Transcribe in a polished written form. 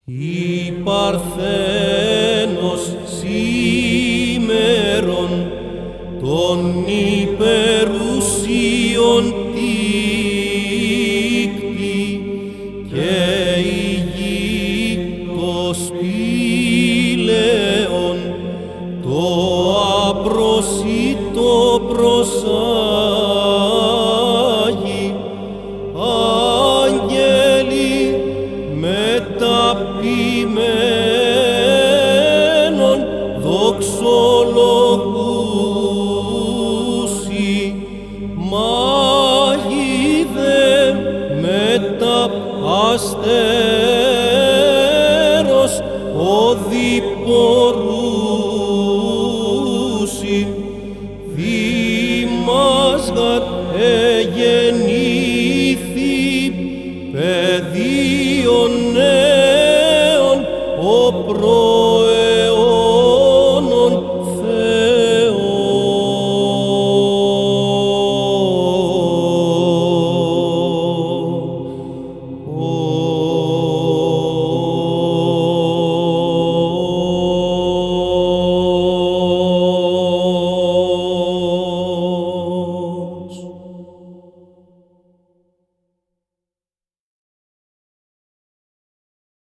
Η Παρθένος σήμερον των υπερουσίων τίκτη και η γη το σπήλαιον το απροσίτο προσάγει άγγελοι μεταποιημένοι